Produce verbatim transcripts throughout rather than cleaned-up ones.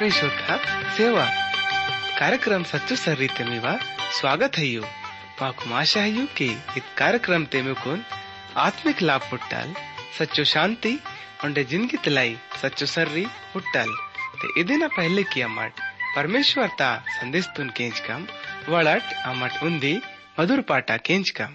परमेश्वर का सेवा कार्यक्रम सच्चो सर्रीते मीवा स्वागत है यू माकुम आशा है यू कि इत कार्यक्रम ते में कौन आत्मिक लाभ पुट्टाल सच्चो शांति उन्हें जिंदगी तलाई सच्चो सर्री पुट्टाल ते इदिना पहले किया मट परमेश्वर ता संदेश तुन केंच कम वड़ट अमट उन्दी मधुर पाटा केंच कम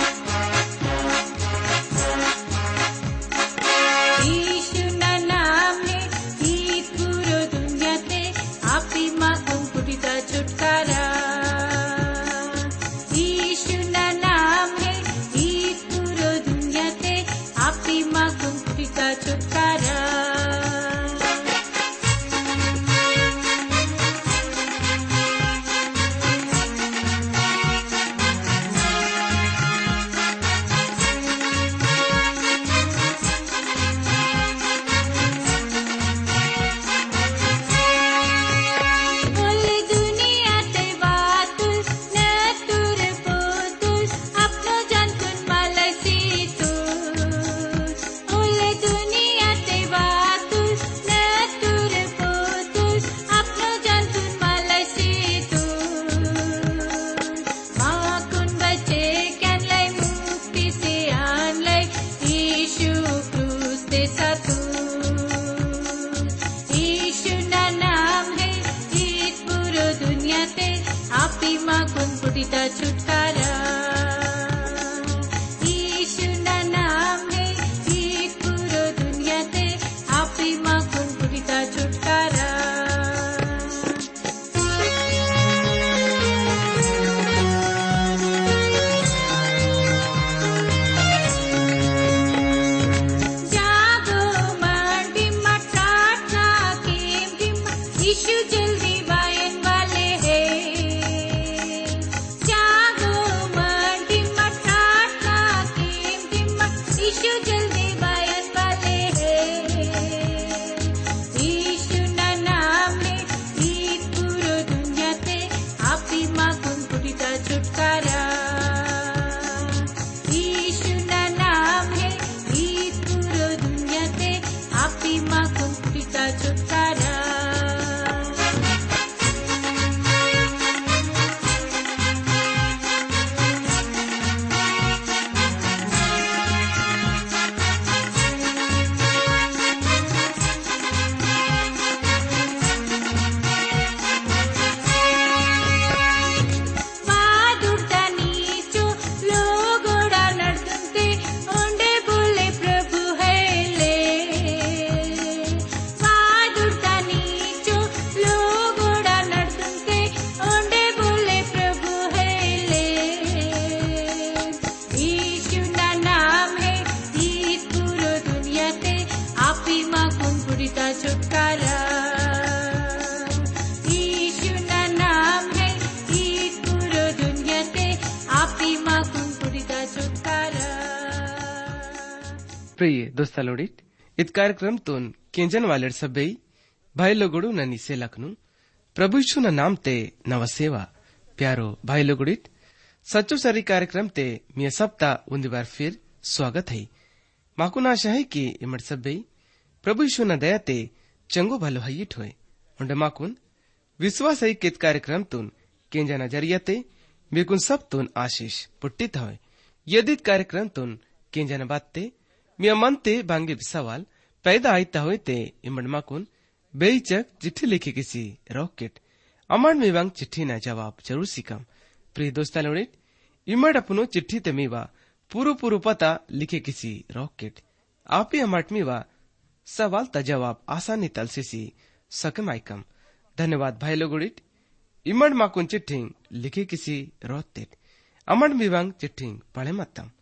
प्रिय दोस्ता लोडित इत कार्यक्रम तोन केंजन वालेर सभई भाई लोगोड़ू ननी से लखनू प्रभु यीशु न नाम ते नव सेवा प्यारो भाई लोगोड़ित सच्चो सरी कार्यक्रम ते मिया सप्ता उन्दी बार फिर स्वागत है माकुन आशा है कि इमर सभई प्रभु यीशु न दया ते चंगो भलो हईट होए उंडे माकुन विश्वास है कि इत कार्यक्रम तुन केंजन जरिया ते मेकुन सब तुन आशीष पुट्टित होए यदि कार्यक्रम तुन केंजन बात ते मिया मन ते बांगे सवाल पैदा आयता हुए ते इमड़ माकुन बेचक चिट्ठी लिखी किसी रॉकेट अमर मीवांग चिट्ठी ना जवाब जरूर सीखम प्रिय दोस्ता लोड़ित इमड़ अपनो चिट्ठी ते मीवा पूरो पूरो पता लिखे किसी रॉकेट आप ही अमट मीवा सवाल ता जवाब आसानी तल से सी सकम आइकम धन्यवाद भाई लोगोड़ित इमड़ माकुन चिट्ठी लिखे किसी रॉकेट अमर मीवांग चिट्ठी पढ़े मतम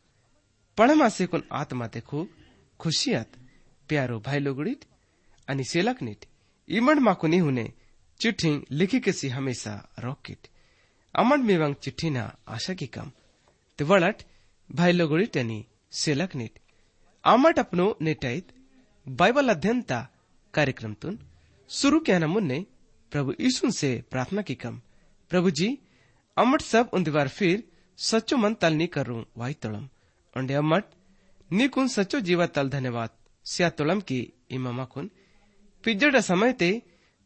पढ़मा से कुन आत्मा ते खूब खुशियत प्यारो भाई लोगुड़ित अनि सेलकनिट इमड़ माकुनी हुने चिट्ठी लिखी किसी हमेशा रॉकेट अमड़ मेवांग चिट्ठी ना आशा की कम ते वड़ट भाई लोगुड़ित अनि सेलकनिट आमट अपनो नेटाइत बाइबल अध्ययन ता कार्यक्रम तुन शुरू किया न मुन्ने प्रभु यीशु से प्रार्थना की कम प्रभु जी अमट सब उन दीवार फिर सच्चो मन तल नी करूं वाई तोड़म अंडे अम्मट नीकुन सच्चो जीवा तल धन्यवाद सिया तोड़म की इमामा कुन पिज्जड़ समय ते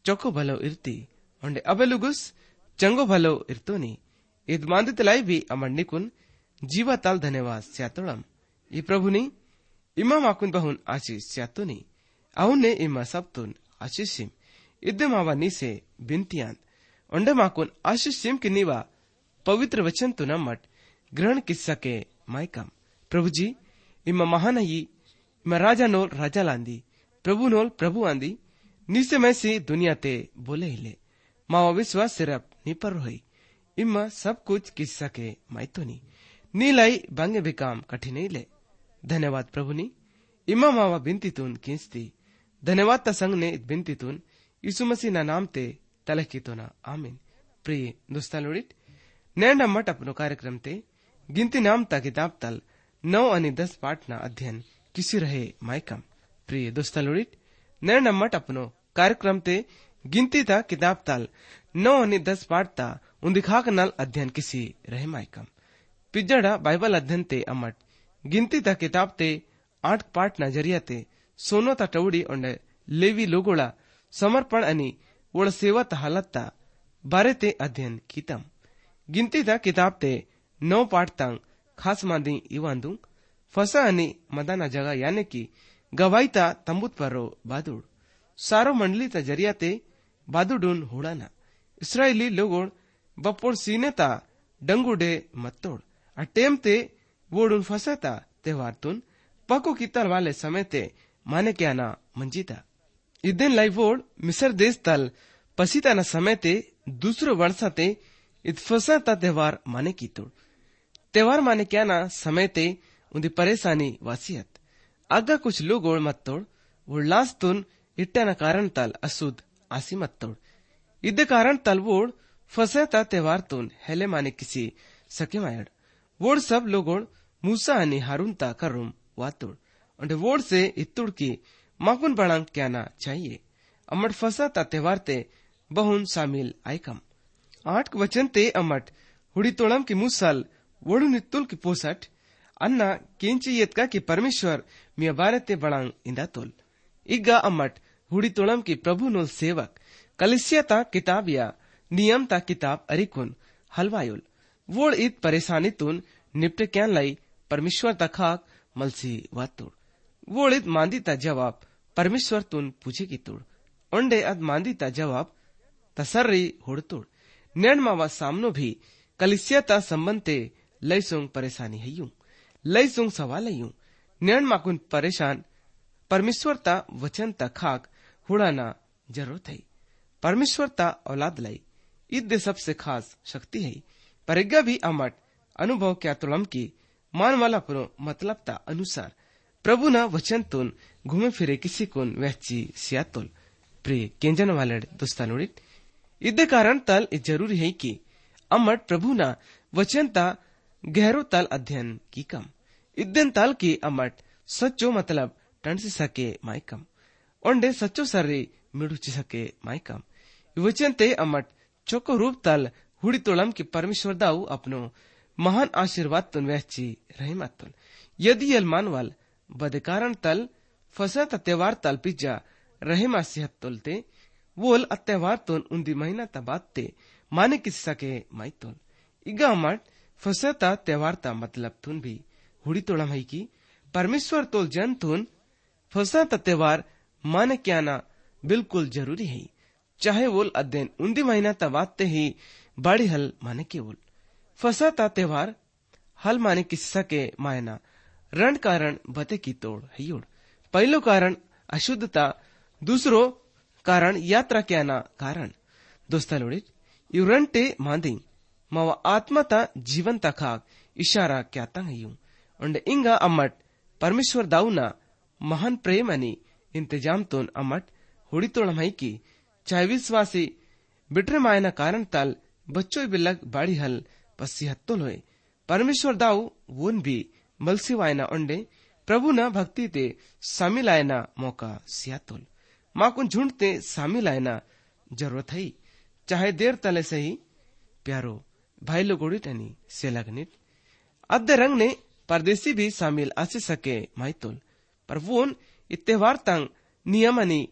चौको भलो इर्ती उंडे अबेलुगुस चंगो भलो इर्तोनी इद मांदितलाई भी अमंडिकुन जीवा ताल धन्यवाद स्यातोड़म ई प्रभुनी इमा माकुन बहुन आशीष स्यातोनी అవునే ఇమ్మ సబ్తున్ ఆశిష్యం ఇద్దె మావ నీసే బింతియాన్ ఉండే మాకున్ ఆశిష్యం కి నీవా పవిత్ర వచन तु नम्मट ग्रहण किस्सा के मायकम प्रभु जी इम्मा महानयी इम्मा राजा नोल राजा लांदी प्रभु नोल प्रभु आंदी नीसे मैसी दुनिया ते बोले हिले मावा विश्वास सिर्फ नी पर रोई इम्मा सब कुछ किस्सा के मायतोनी नीलाई बांगे बेकाम कठिन ले धन्यवाद प्रभु नी इम्मा मावा बिनती तुन किंचती धन्यवाद ता संग ने बिनती तुन यीशु मसीह ना नाम ते तलकी तो ना आमीन प्रिय दोस्तालोड़ित नैंड मठ अपनो कार्यक्रम ते गिनती नाम ता किताब तल नौ आणि दस पाठ ना अध्ययन किसी रहे मायकम प्रिय दोस्तालोड़ित नैंड मठ अपनो कार्यक्रम ते गिनती ता किताब तल नौ आणि दस पाठ ता उन्दिखाक नल अध्ययन किसी रहे मायकम पिजड़ा बाइबल अध्ययन ते अमट गिनती ता किताब ते आठ पाठ ना जरिया ते सोनो ता टवड़ी और लेवी लोगोड़ा समर्पण आणि वोड़ सेवा ता हालत ता बारे ते अध्ययन कीतम गिनती ता किताब ते नौ पाठ तंग खास मांदी इवांदू फसा आणि मदाना जगह यानी की गवाई ता तंबूत परो बादुड़ सारो मंडली ता जरिया ते बादुडून होड़ाना इसराइली लोगोड़ बपोड़ सीने ता डंगुडे मत्तोड़ अटेम ते वोड़ून फसा ता त्योहार तुन पको कीतल वाले समय ते माने क्या ना मंजीता इदेन लाई वोड़ मिस्र देश तल पसीता न समय ते दूसरो वर्षा ते इत फसा ता त्योहार माने की तोड़ त्योहार माने क्या ना समय ते उन्दी परेशानी वासियत आगा कुछ लोग ओड़ मत तोड़ उल्लास तुन इट्टा न कारण तल असुद आसी मत तोड़ इदे कारण तल वोड़ फसा ता त्योहार तुन हेले माने किसी सके मायड़ वोड़ सब लोग ओड़ मूसा आणि हारून ता करुम वातोड़ और वोड़ से इत्तुड़ की माकुन बड़ांग क्या ना चाहिए अमट फसा ता त्योहार ते बहुन शामिल आयकम आठ वचन ते अमट हुड़ी तोड़म की मुसल वोड़ू नित्तुल की पोसट अन्ना केंची येतका की परमेश्वर मिया बारे ते बड़ांग इंदा तोल इग्गा अमट हुड़ी तोड़म की प्रभु नोल सेवक कलिसिया ता किताब या नियम ता किताब अरिकुन हलवायुल वोड़ इत परेशानी तुन निपटे क्या लाई परमेश्वर ता खाक मलसी वातोड़ वोड़ित मांदी ता जवाब परमेश्वर तुन पूछे की तोड़ ओंडे अद मांदी ता जवाब तसर्री होड़तोड़ नैन मावा सामनो भी कलिसिया ता संबंध ते लई सोंग परेशानी है यूं लई सोंग सवाल है यूं नैन माकुन परेशान परमेश्वर ता वचन ता खाक हुड़ाना जरूरत है परमेश्वर ता औलाद लाई ईद दे सबसे खास शक्ति है परिज्ञा भी अमट अनुभव क्या तुलम की मान वाला पुरो मतलब ता अनुसार प्रभु ना वचन तुन घूमे फिरे किसी कुन वहची सियातुल प्रिय केंजन वाले दोस्तानुड़ित इदे कारण तल जरूरी है कि अमट प्रभु ना वचन ता गहरो तल अध्ययन की कम इदन तल की अमट सच्चो मतलब टंसी सके मायकम ओंडे सच्चो सर्री मिडुची सके मायकम वचन ते अमट चोको रूप तल हुड़ी तोड़म की परमेश्वर दाऊ अपनो महान आशीर्वाद तुन वहची रहमत तुन यदि यल मानवाल बदे कारण तल फसा ता त्योहार तल पिज्जा रहमा सिहत तोलते वोल अत्यावार तुन उन्दी महीना ता बात ते माने किस सके माई तोल इगा मट फसा ता त्योहार ता मतलब तुन भी हुड़ी तोड़म है की परमेश्वर तोल जन तुन फसा ता त्योहार माने क्या ना बिल्कुल जरूरी है चाहे वोल अध्ययन उन्दी महीना ता बात ते ही बाड़ी हल माने के वोल फसा ता त्योहार हल माने किस सके मायना रण कारण बते की तोड़ है योड़ पहलो कारण अशुद्धता दूसरो कारण यात्रा क्या ना कारण दोस्ता लोड़ित यू रंटे मांदी मावा आत्मा ता जीवन ता खाक इशारा क्या तंग है यूं और इंगा अम्मट परमेश्वर दाऊना महान प्रेम अनि इंतजाम तोन अम्मट हुड़ी तोड़म है की चाहे विश्वासी बिट्रे मायना कारण तल बच्चों बिलक बाड़ी हल पसी हत्तोल होए परमेश्वर दाऊ वोन भी मलसी वायना ओंडे प्रभु ना भक्ति ते शामिल आयना मौका सियातोल माकुन झुंडते शामिल आयना जरूरत है चाहे देर तले से ही प्यारो भाई लोग गोड़िटनी सेलागनिट अद्दे रंग ने परदेसी भी शामिल आसे सके माइतोल पर वोन इत्तेवार तंग नियमनी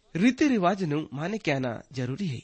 रीति रिवाज नु माने क्या ना जरूरी है,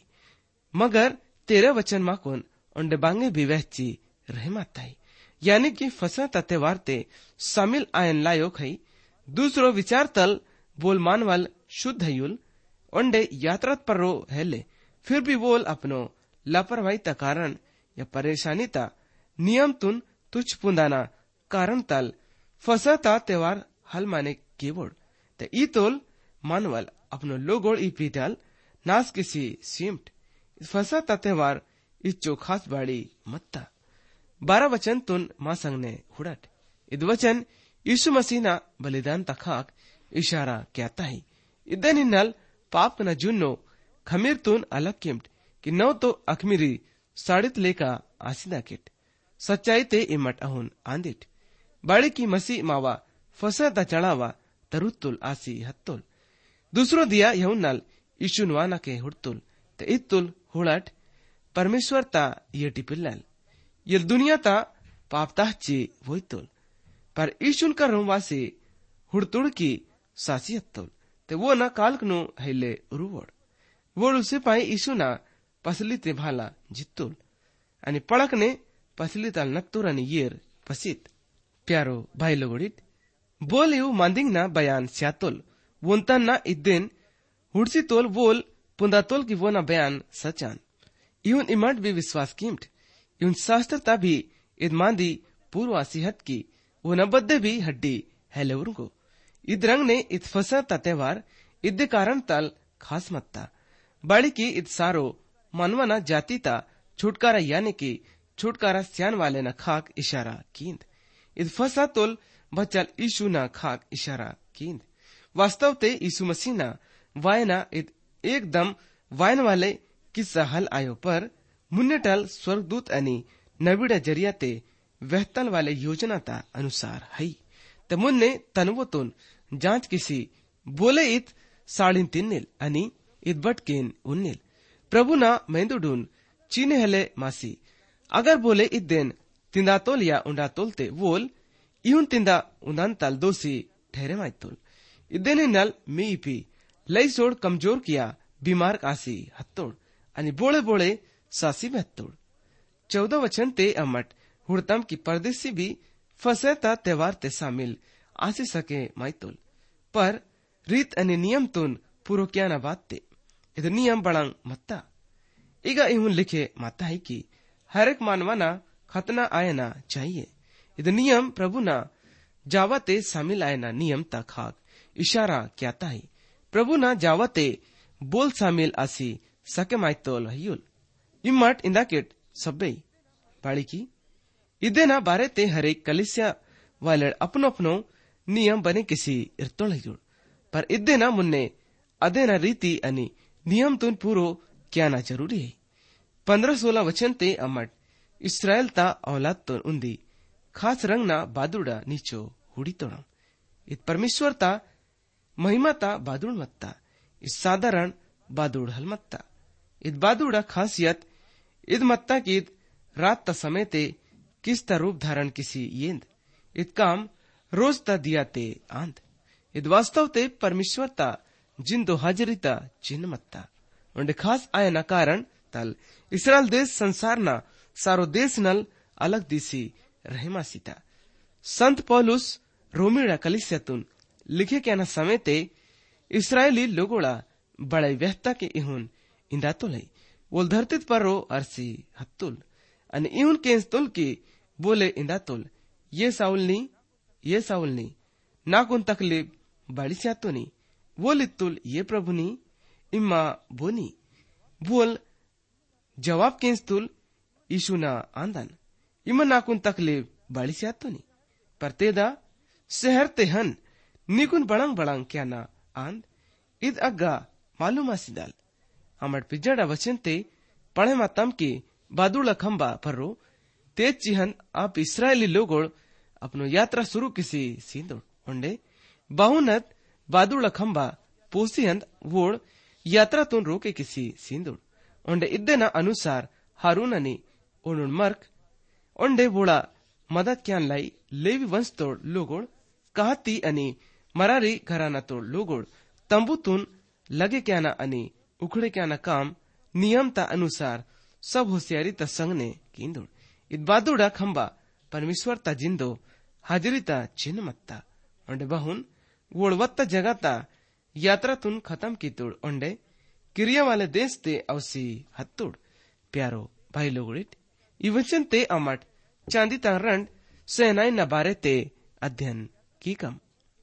मगर तेरे वचन माकोन उंडे बांगे भी वहची रहे माता है, यानी कि फसा त्यौहार ते शामिल आयन लायक है। दूसरो विचार तल बोल मानवाल शुद्ध हयुल उंडे यात्रा पर रो हेले, फिर भी बोल अपनो लापरवाही ता कारण या परेशानी ता नियम तुन तुच्छ पुंदाना कारण तल फसा ता त्योहार हल माने केवड़ ते ई तोल मानवल अपनो लोगोड़ ई पीटल नास किसी सीमट फसा ता त्योहार इच्चो खास बाड़ी मत्ता। बारह वचन तुन मां संग ने हुड़ट इद वचन यीशु मसीह ना बलिदान तखाक इशारा कहता है। इदन हिन्नल पाप न जुन्नो खमीर तुन अलग किमट कि नौ तो अखमीरी साड़ित लेका आसिदा किट सच्चाई ते इमट अहुन आंदिट बाड़ी की मसीह मावा फसा ता चढ़ावा तरुत्तुल आसी हत्तुल दूसरो दिया यहुन्नल यीशु नुआना के हुड़तुल ते इत्तुल हुड़ट परमेश्वर ता ये टिपिल्लल ये दुनिया ता पापता ची वोइतुल पर यीशुन का रोमवासी हुड़तुड़ की सासियत्तुल ते वो ना काल्कनु हेले उरुवोड वोड उसे पाई यीशु ना पसली ते भाला जित्तुल आणि पळकने पसली ताल नत्तुर आणि येर पसित। प्यारो भाई लोगोडित बोल यू मांदिंग ना बयान स्यातुल वोंतन ना इद्देन हुड़सी तोल वोल पुंदातोल की वो ना बयान सचान यून इमट भी विश्वास कीमट यून शास्त्रता भी इद मांदी पूर्वासिहत की वो न बद्दे भी हड्डी हेलेवर को इद रंग ने इत फसा ता त्योहार इद्दे कारण तल खास मत्ता बाड़ी की इत सारो मनवना जाति ता छुटकारा यानी की छुटकारा स्यान वाले न खाक इशारा कींद इत फसा तोल बचल यीशु ना खाक इशारा कींद वास्तव ते यीशु मसीह ना वायना इत एकदम वायन वाले किस्सा हल आयो पर मुन्नेटल स्वर्गदूत अनि नवीड़ा जरिया ते वहतल वाले योजना ता अनुसार है ते मुन्ने तनवतुन जांच किसी बोले इत साड़िन तिन्निल अनि इत बटकेन उन्निल प्रभु ना मेंदुडून चीने हले मासी अगर बोले इत दिन तिंदा तोल या उंडा तोलते वोल इहुन तिंदा उंदान तल दोषी ठहरे माइतुल इदेने नल मी पी लई सोड़ कमजोर किया बीमार आसी हत्तोड़ अनि बोले बोले सासी बहत्तोड़। चौदह वचन ते अमट हुड़तम की परदेसी भी फसे ता त्योहार ते शामिल आसी सके माइतुल पर रीत अनि नियम तुन पूरो क्या न बात ते इध नियम बड़ंग मत्ता इगा इहुन लिखे माता है कि हर एक मानवाना खतना आयना चाहिए इध नियम प्रभु ना जावते शामिल आयना नियम ता खाक इशारा क्याता है प्रभु ना जावते बोल शामिल आसी सके माइतोल हयुल इमट इंदाकेट सब्बे पाड़ी की इदे ना बारे ते हरेक कलिसिया वाले अपनो अपनो नियम बने किसी इर्तोल हयुल पर इदे ना मुन्ने अदे ना रीति अनि नियम तुन पूरो क्या ना जरूरी है। पंद्रह सोलह वचन ते अमट इसराइल ता औलाद तुन उन्दी खास रंग ना बादुड़ा नीचो हुड़ी तोड़ा इत परमेश्वर ता महिमा ता बादुड़ मत्ता इस साधारण बादुड़ हल मत्ता इत बादुड़ा खासियत इद मत्ता की रात ता समय ते किस ता रूप धारण किसी येंद इत काम रोज ता दिया ते आंद इत वास्तव ते परमेश्वर ता जिंदो हाजिरी ता चिन्ह मत्ता उंडे खास आयना कारण तल इसराइल देश संसार ना सारो देश नल अलग दिसी रहमा सीता संत पौलुस रोमीड़ा कलिसियतुन लिखे क्या न समय ते इसराइली लोगोड़ा बड़े व्यहता के इहुन इंदातुल है वो धरतीत पर रो अरसी हत्तुल अन इहुन के तुल की बोले इंदातुल ये साउलनी ये साउलनी नाकुन तकलीफ बड़ी स्यातुनी वो लित्तुल ये प्रभुनी इम्मा बोनी बोल जवाब के तुल यीशु ना आंदन इमा नाकुन तकलीफ बड़ी स्यातुनी पर तेदा शहर ते हन निकुन बड़ंग बड़ंग क्या ना आंद इद अग्गा मालूम आसिदाल अमर पिजड़ा वचन ते पढ़े मातम की बादुड़ा खंबा पर तेज चिहन आप इसराइली लोगोड़ अपनो यात्रा शुरू किसी सींदोड़ उंडे बाहुनत बादुड़ा खंबा पोसी हंद वोड़ यात्रा तुन रोके किसी सींदोड़ उंडे इद्देना अनुसार हारून अनि उनुन मर्क उंडे वोड़ा मदद क्यान लाई लेवी वंश तोड़ लोगोड़ कहती अनि मरारी घराना तोड़ लोगोड़ तंबू तुन लगे क्या ना आणि उखडे क्या ना काम नियमता अनुसार सब होशियारीता संगने कींदुड इत बादुडा खंबा परमेश्वरता जिंदो हाजिरीता चिन्ह मत्ता ओंडे बहुन वोळवत्ता जगाता यात्रातून खत्म कीतुड ओंडे किरिया वाले देश ते अवसी हत्तुड प्यारो भाई लोगड़िट इवचन ते अमट चांदी तारंड सेनाई न बारे ते अध्ययन की कम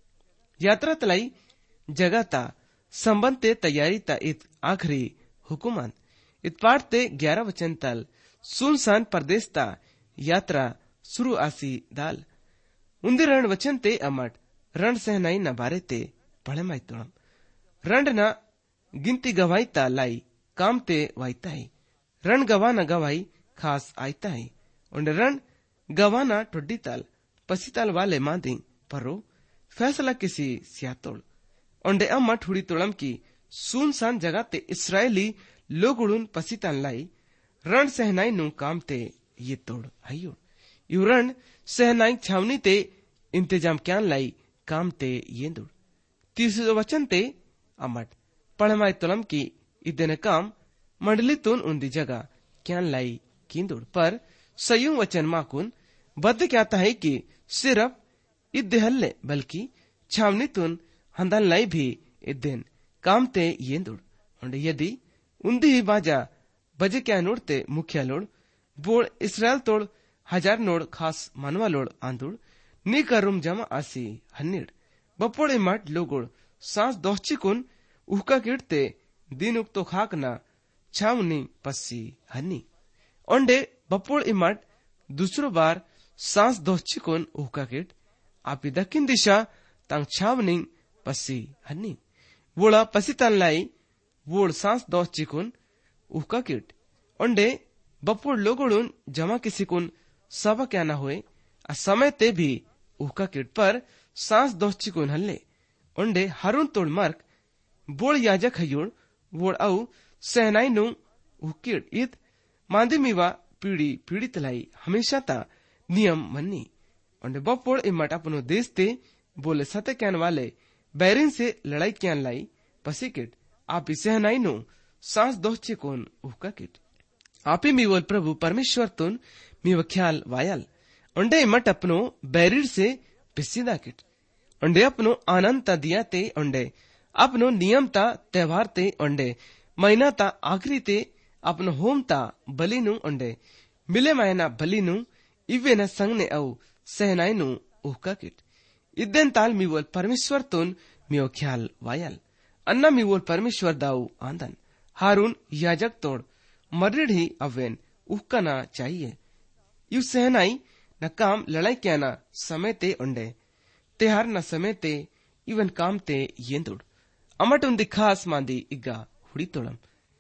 यात्रा तलाई जगाता संबंध ते तैयारी ता इत आखिरी हुकुमत इत पाठ ते ग्यारह वचन तल सुनसान प्रदेश ता यात्रा शुरू आसी दाल उन्दी रण वचन ते अमट रण सहनाई न बारे ते पढ़े माई तुड़म रण न गिनती गवाई ता लाई काम ते वाईता है रण गवा न गवाई खास आईता है उन्ड रण गवा न टोड्डी ताल पसीताल वाले मांदी परो फैसला किसी सियातोड़ ओंडे अम्मा ठुड़ी तोड़म की सुनसान जगह ते इसराइली लोग उड़ून पसीताल लाई रण सहनाई नु काम ते ये तोड़ हयो यू रण सहनाई छावनी ते इंतजाम क्यान लाई काम ते ये दुड़ तीसरे वचन ते अमट पढ़माई तोलम की इतने काम मंडली तुन उन्दी जगह क्यान लाई कींदुड़ पर सयुं वचन माकुन बद क्या है कि सिर्फ इद्दे हल्ले बल्कि छावनी तुन हंदन लाई भी इद्देन काम ते येंदुड़ और यदि उन्दी ही बाजा बजे क्या नोड़ते मुखिया लोड़ बोड़ इसराइल तोड़ हजार नोड़ खास मनवा लोड़ आंदुड़ नी करुम जमा आसी हन्निड़ बपोड़े मट लोगोड़ सांस दोहची कुन उहका किड़ते दिन उक्तो खाक ना छावनी पस्सी हन्नी ओंडे बपोड़ इमट दूसरो बार सांस दोहची कुन उहका किड़ आपी दक्षिण दिशा तांग छावनी पस्सी हन्नी वोड़ा पसीतान लाई वोड़ सांस दोहची कुन उहका किड़ ओंडे बपोड़ लोगोड़ून जमा किसी कुन सबा क्या ना हुए आ समय ते भी उहका किड़ पर सांस दोहची कुन हल्ले ओंडे हारून तोड़ मर्क बोड़ याजक हयुड़ वोड़ औ सहनाई नु उहकिड़ इत मांदी मीवा पीढ़ी पीढ़ी तलाई हमेशा ता नियम मन्नी ओंडे बपोड़ इमट अपनो देश ते बोले सते क्यान वाले बैरिन से लड़ाई क्यान लाई पसी किड़ आपी सहनाई नु सांस दोहची कोन उहका किड़ आपी मीवल प्रभु परमेश्वर तुन मीव ख्याल वायल ओंडे इमट अपनो बैरिर से पिसीदा किड़ ओंडे अपनो आनंद ता दिया ते ओंडे अपनो नियम ता त्योहार ते ओंडे महीना ता आखिरी ते अपनो होम ता बलि नु ओंडे मिले मायना बलि नु इवे न संग ने औ सहनाई नु उहका किड़ इद्देन ताल मीवल परमेश्वर तुन मीव ख्याल वायल अन्ना मीवल परमेश्वर दाऊ आंदन हारून याजक तोड़ मर्रिड ही अवेन उहका ना चाहिए यू सहनाई न काम लड़ाई क्या ना समय ते ओंडे तेहार न समय ते इवन काम ते येंदुड़ अमट उन्दी खास मांदी इग्गा हुड़ी तोड़म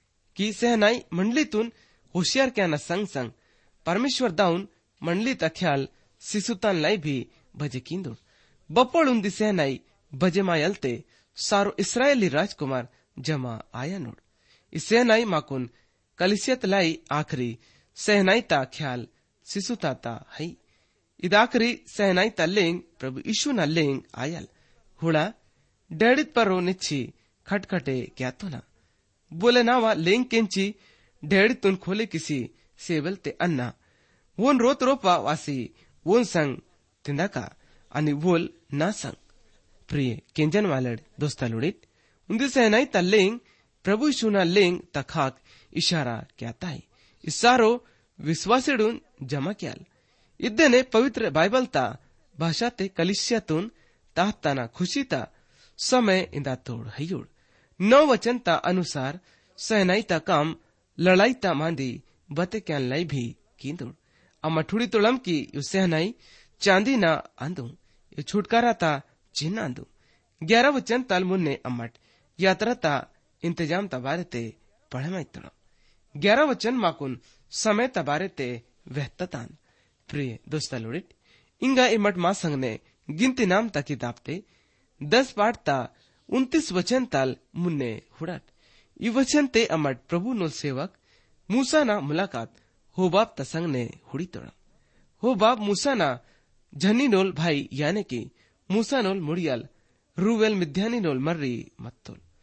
की सहनाई मंडली तुन होशियार क्या ना संग संग परमेश्वर दाउन मंडली ता ख्याल सिसुतान लाई भी भजे कींदुड़ बपोड़ उन्दी सहनाई भजे मायलते सारो इसराइली राजकुमार जमा आया नोड़ इस सहनाई माकुन कलिसियत लाई आखरी सहनाई ता ख्याल सिसुता ता है इद आखरी सहनाई ता लेंग प्रभु यीशु ना लेंग आयल हुड़ा डेडित परो निच्छी खटखटे क्या तो ना बोले नावा लेंग केंची डेडित तुन खोले किसी सेवल ते अन्ना वोन रोत रोपा वासी वोन संग तिंदाका आणि वोल ना संग प्रिय केंजन वालड दोस्ता लुड़ित उन्दी सहनाई ता लेंग प्रभु यीशु ना लेंग ता खाक इशारा क्या ताई इसारो विश्वासिडून जमा क्याल इद्देने पवित्र बाइबल ता भाषा ते कलिसियातून ताहताना खुशी ता समय इंदा तोड़ हयुड़ नौ वचन ता अनुसार सहनाई ता काम लड़ाई ता मांदी बते क्यान लाई भी कींदुड़ अम्मा ठुड़ी तोड़म की यू सहनाई चांदी ना आंदू यू छुटकारा ता चिन्ह आंदू ग्यारह वचन ताल मुन्ने अम्मट यात्रा ता इंतजाम ता बारे ते पढ़े माई तोड़म ग्यारह वचन माकुन समय ता बारे ते वहततान प्रिय दोस्ता लुड़िट इंगा इमट मा संग ने गिनती नाम ता किताब ते दस पाठ ता उन्तीस वचन ताल मुन्ने हुड़ट यू वचन ते अमट प्रभु नो सेवक मूसा ना मुलाकात हो बाप ता संग ने हुड़ी तोड़म हो बाप मूसा ना झनी नोल भाई याने की मूसा नोल मुड़ियल रूवेल मिध्यानी नोल मर्री मत्तोल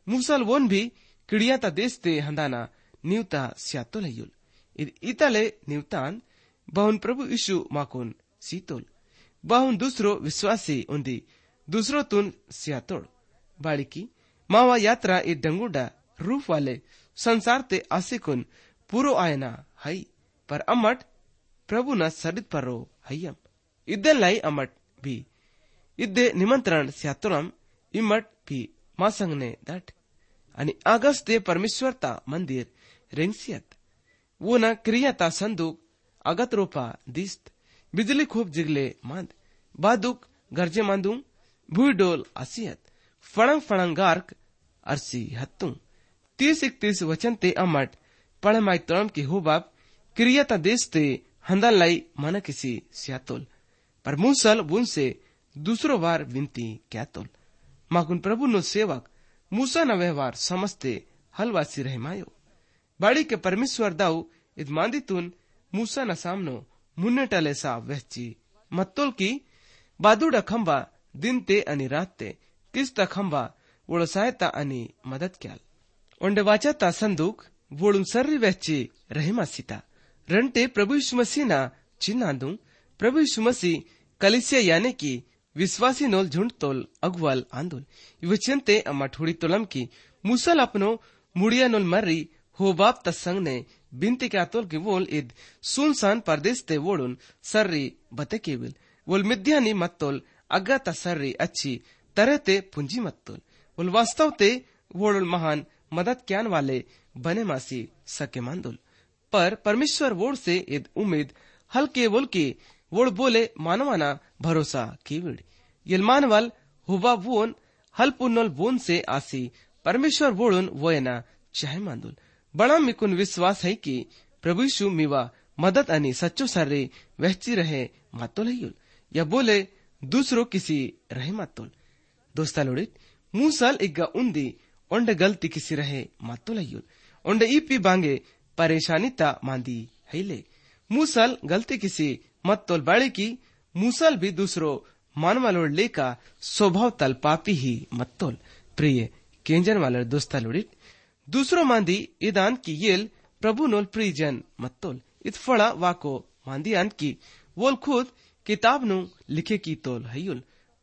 मूसल वोन भी किड़ियाता देशते हंदाना न्यूता स्यातोल हयुल इद इताले न्यूतान बहुन प्रभु यीशु माकुन सीतोल बहुन दूसरो विश्वासी उन्दी दूसरो तुन स्यातोड़ बाड़की मावा यात्रा इ डंगुडा रूफ वाले संसार ते आसिकुन पूरो आयना हई पर अमट प्रभु न सरित परो हयम इद्दे लाई अमट भी इद्दे निमंत्रण स्यातोरम इमट भी मासंगने दट आणि अगस्ते परमेश्वरता मंदिर रेंगसियत वो न क्रियाता संदूक अगत रोपा दिस्त बिजली खूब जिगले मांद बादुक गरजे मांदू भूई डोल आसियत फणंग फणंग गार्क अरसी हत्तू तीस इकतीस वचन ते अमट पढ़ माई तोड़म की हो बाप क्रियाता देशते हंदन लाई मन किसी स्यातोल पर मूसल बुन से दूसरो बार विनती क्या तोल माकुन प्रभु नो सेवक मूसा न व्यवहार समझते हलवासी रह मायो बाड़ी के परमेश्वर दाऊ इद मांदितुन मूसा न सामनो मुन्ने टले सा वहची मत्तोल की बादुड़ा खंबा दिन ते अनि रात ते किस्ता खंबा वोड़ो सहायता अनि मदद क्याल ओंडे वाचाता संदूक वोड़ुन सर्री वहची रहिमा सीता रंटे प्रभु यीशु मसीह ना चिन्हांदू प्रभु यीशु मसीह कलिसिया याने की विश्वासी नोल झुंड तोल अगवाल आंदोल इवचनते अम्मा ठोड़ी तोलम की मूसल अपनो मुड़िया नोल मर्री हो बाप तसंग ने बिनती के आतोल की वोल इद सुनसान परदेश ते वोड़ुन सर्री बते केविल वोल मिद्यानी मत्तोल अग्गा तसर्री अच्छी तरह ते पुंजी मत्तोल वोल वास्तव ते वोड़ुल महान मदद क्यान वाले बने मासी सके मांदोल पर परमेश्वर वोड़ से इद उम्मीद हल्के वोल की वोड़ बोले मानवाना भरोसा कीविड यल मानवल हुबा वोन हल पुन्नोल वोन से आसी परमेश्वर वोड़ुन वोयना चाहे मांदुल बड़ा मिकुन विश्वास है कि प्रभु यीशु मिवा मदद अनि सच्चो सर्रे वहची रहे मातोल हयुल या बोले दूसरो किसी रहे मातोल दोस्ता लोड़ित मूसल इग्गा उन्दी ओंडे गलती किसी रहे मातोल हयुल ओंडे ईपी बांगे परेशानी ता मांदी हैले मूसल गलती किसी मत्तोल बाड़ी की मूसल भी दूसरो मानवालोड़ लेका स्वभाव तल पापी ही मत्तोल प्रिय केंजन वाले दोस्ता लोड़ित दूसरो मांदी इदान की येल प्रभु नोल प्रिजन मत्तोल इत फड़ा वाको मांदी आन की वोल खुद किताब नु लिखे की तोल हयुल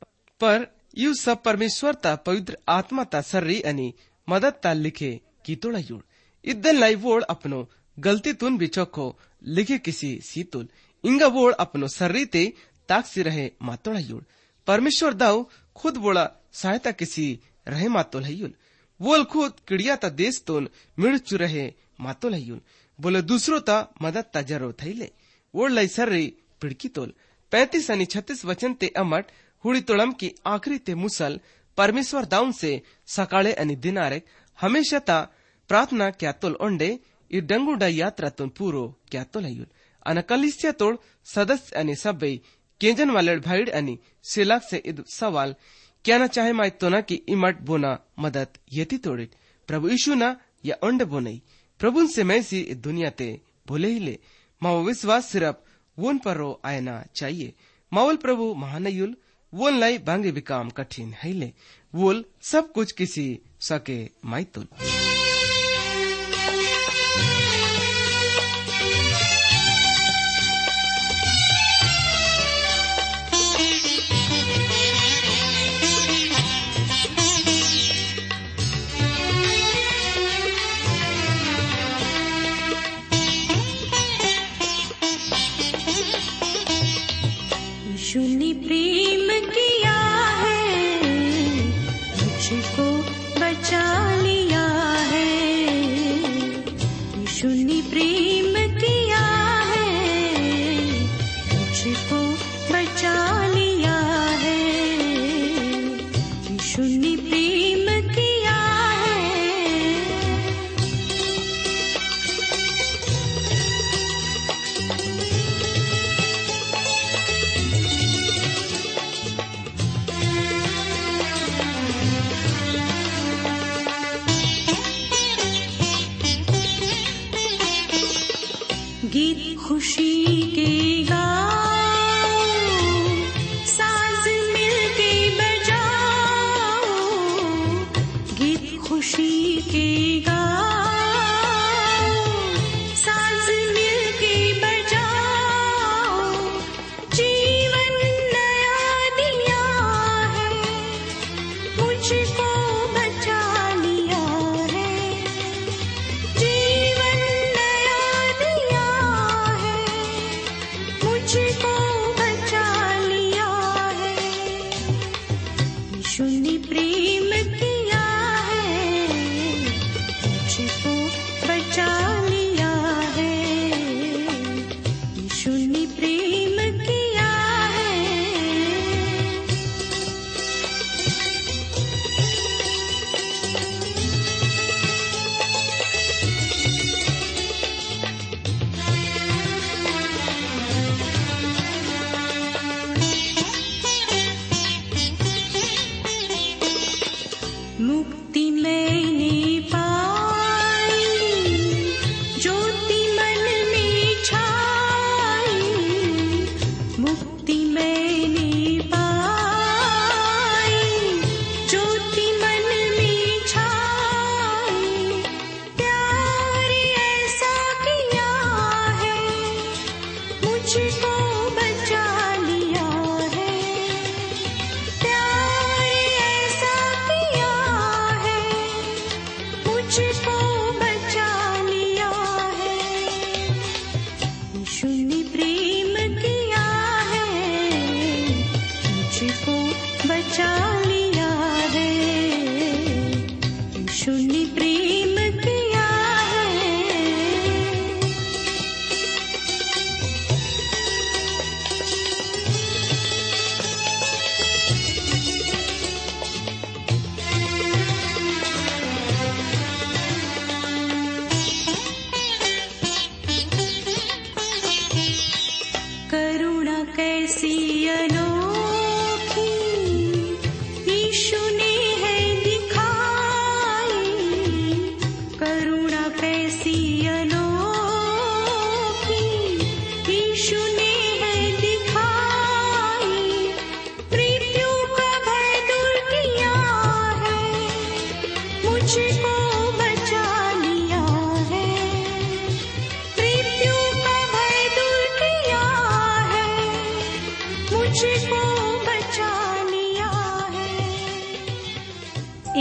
पर यू सब परमेश्वर ता पवित्र आत्मा ता सर्री अनि मदद ता लिखे की तोड़ हयुल इदन लाई वोड़ अपनो गलती तुन बिचोको लिखे किसी सीतुल इंगा वोड़ अपनो सर्री ते ताकसी रहे मातोड़ हयुल परमेश्वर दाऊ खुद बोला सहायता किसी रहे मातोल हयुल वोल खुद किड़िया ता देश तोन मिड़चु रहे मातोल हयुल बोले दूसरो ता मदद ता जरो थैले वोड़ लाई सर्री पिड़की तोल पैंतीस अनि छत्तीस वचन ते अमट हुड़ी तोड़म की आखिरी ते मुसल परमेश्वर दाउन से सकाळे अनि दिनारेक हमेशा ता प्रार्थना क्या तोल ओंडे इ डंगुडा यात्रा तुन पूरो क्या तोल हयुल अन कलिसिया तोड़ सदस्य अनि सबै केंजन वाले भाईड अनि सिलाक से इद सवाल क्या न चाहे माय तो ना कि इमट बोना मदद येती तोड़े प्रभु यीशु ना या ओंडे बोनई प्रभु से मैसी दुनिया ते भोले ही ले माओ विश्वास सिर्फ वोन परो आयना चाहिए मावल प्रभु महानयुल वोन लाई बांगे विकाम कठिन है ले वोल सब कुछ किसी सके माइतुल शून्य प्रेम किया है मुझको बचा लिया है शून्य प्रेम किया है मुझको बचा लिया है शून्य प्रेम किया है गीत खुशी के गाओ साज मिलके बजाओ गीत खुशी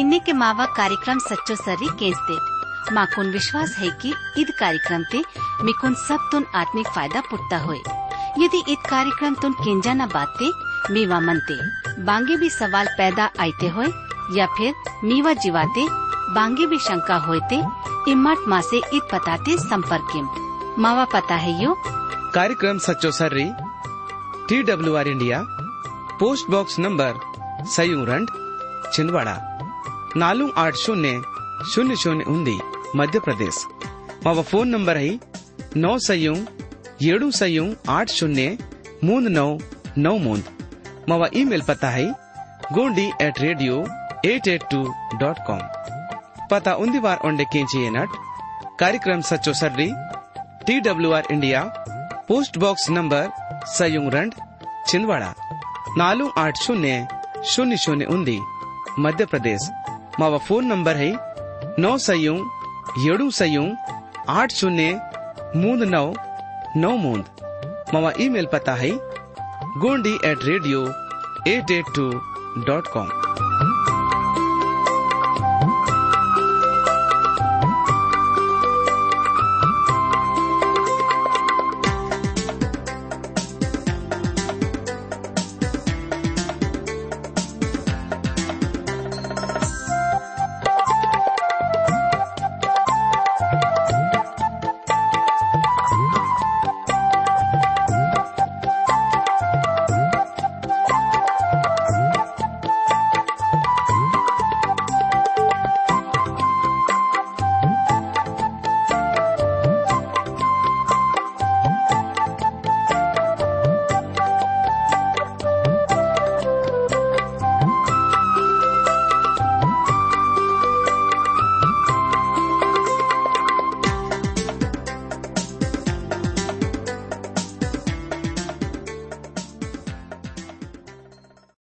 इन्ने के मावा कार्यक्रम सच्चो सर्री केंसते माकुन विश्वास है कि ईद कार्यक्रम ते मिकुन सब तुन आत्मिक फायदा पुटता होए। यदि ईद कार्यक्रम तुन केंजा न बाते मीवा मनते बांगे भी सवाल पैदा आते होए या फिर मीवा जीवाते बांगे भी शंका होते इम्मत माँ से ईद पताते संपर्क मावा पता है यो कार्यक्रम सच्चो सर्री T W R India post box number सयूरंड छिंदवाड़ा नालू आठ शून्य शून्य शून्य उन्दी मध्य प्रदेश। मावा फोन नंबर है नौ सयू येडू सयू आठ शून्य मूंद नौ नौ मूंद। मावा ईमेल पता है Gondi at radio at at two dot com. पता उन्दी बार ओंडे केंची नट कार्यक्रम सच्चो सर्री T W R India post box number सयूरंड छिंदवाड़ा नालू आठ शून्य शून्य शून्य उन्दी मध्य प्रदेश। मावा फोन नंबर है नौ सयू येडू सयू आठ शून्य मूंद नौ नौ मूंद। मावा ईमेल पता है Gondi at radio at at two dot com.